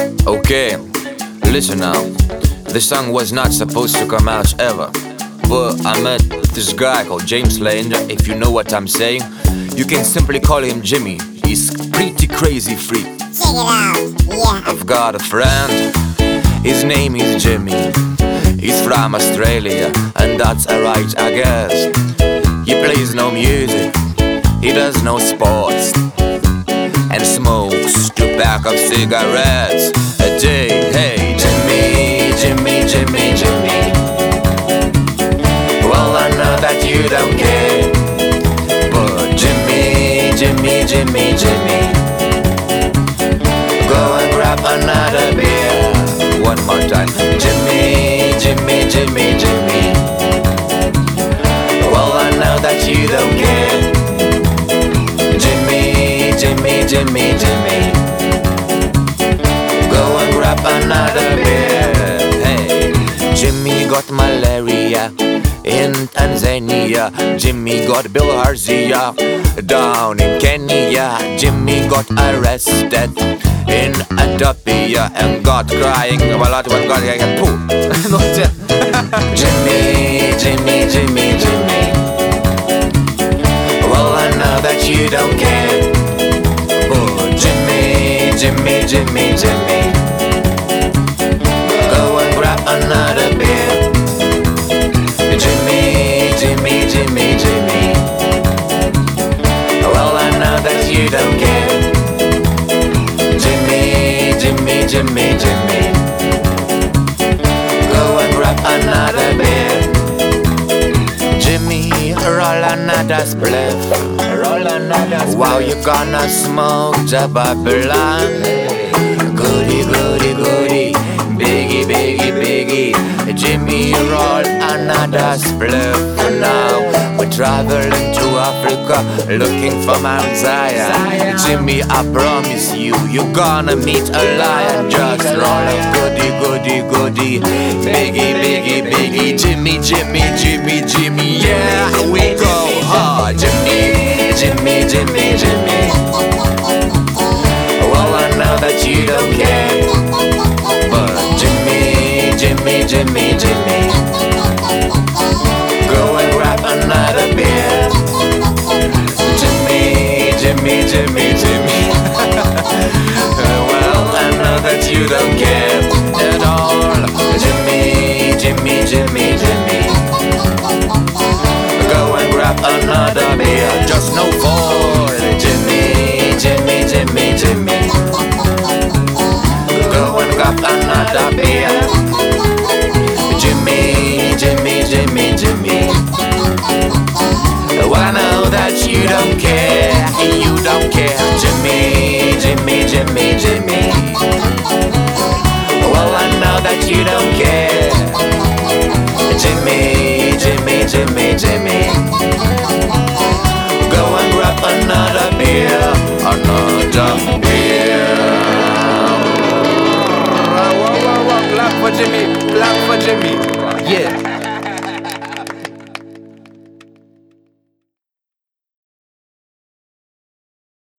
Okay, listen now. This song was not supposed to come out ever, but I met this guy called James Lander. If you know what I'm saying, you can simply call him Jimmy. He's pretty crazy free. Check it out, yeah. I've got a friend, his name is Jimmy. He's from Australia, and that's alright, I guess. He plays no music, he does no sports, and smokes 2 packs of cigarettes a day. Hey, Jimmy, Jimmy, Jimmy, Jimmy. Well, I know that you don't care, but Jimmy, Jimmy, Jimmy, Jimmy, go and grab another beer. One more time. Jimmy, Jimmy, Jimmy, Jimmy. Well, I know that you don't care. Jimmy, Jimmy, Jimmy, Jimmy, go and grab another beer. Hey, Jimmy got malaria in Tanzania. Jimmy got bilharzia down in Kenya. Jimmy got arrested in Ethiopia and got crying while at one got poo. Jimmy, Jimmy, Jimmy, Jimmy. Well, I know that you don't care, but Jimmy, Jimmy, Jimmy, Jimmy, go and grab another beer. Jimmy, Jimmy, Jimmy, Jimmy. Well, I know that you don't care. Jimmy, Jimmy, Jimmy, Jimmy, go and grab another beer. Jimmy, roll another spliff. Roll another spliff. Wow, you gonna smoke the Babylon. Goody, goody, goody, biggie, biggie, biggie. Jimmy, roll another spliff. Now we're traveling to Africa, looking for Mount Zion. Jimmy, I promise you, you're gonna meet a lion. Just roll a goody, goody, goody, biggie, biggie, biggie. Jimmy, Jimmy, Jimmy, Jimmy, yeah, we go hard. Jimmy, Jimmy, Jimmy, Jimmy. Well, I know that you don't care, but Jimmy, Jimmy, Jimmy, Jimmy, go and grab another beer. Jimmy, Jimmy, Jimmy, Jimmy. Well, I know that you don't care at all. Jimmy, Jimmy, Jimmy, Jimmy, go and grab another beer. Just no for Jimmy, Jimmy, Jimmy, Jimmy, go and grab another beer. Jimmy, Jimmy, Jimmy, Jimmy. Well, I know that you don't care, you don't care. Jimmy, Jimmy, Jimmy, Jimmy. Well, I know that you don't care. Jimmy, Jimmy, Jimmy, Jimmy, go and grab another beer, another beer. Clap for Jimmy, clap for Jimmy. Yeah.